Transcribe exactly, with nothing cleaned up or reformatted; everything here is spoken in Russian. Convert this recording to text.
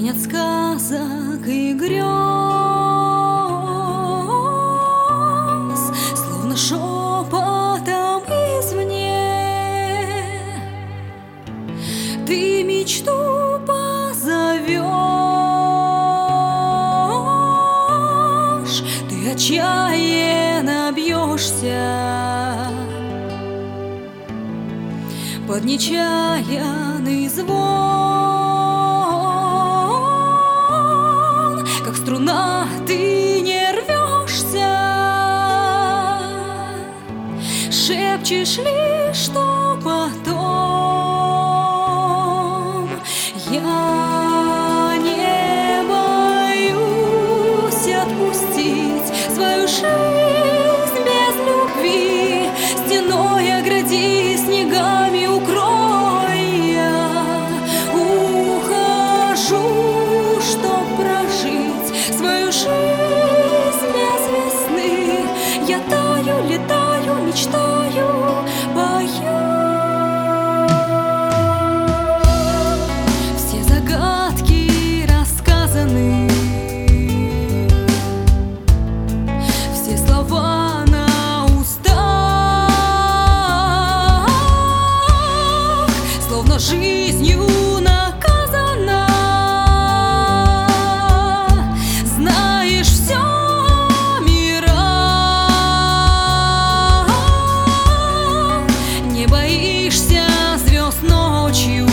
нет сказок и грез, словно шепотом извне ты мечту позовешь, ты отчаянно бьешься под нечаянный звон, как струна ты не рвешься, шепчешь лишь, что потом. Я не боюсь отпустить свою жизнь без любви, стеной огради, снегами укрой. Я ухожу, чтоб прожить свою жизнь без весны. Я таю, летаю, мечтаю, пою. Все загадки рассказаны, все слова на устах, словно жизнью наказана. Знаешь все о мирах, не боишься звезд ночью,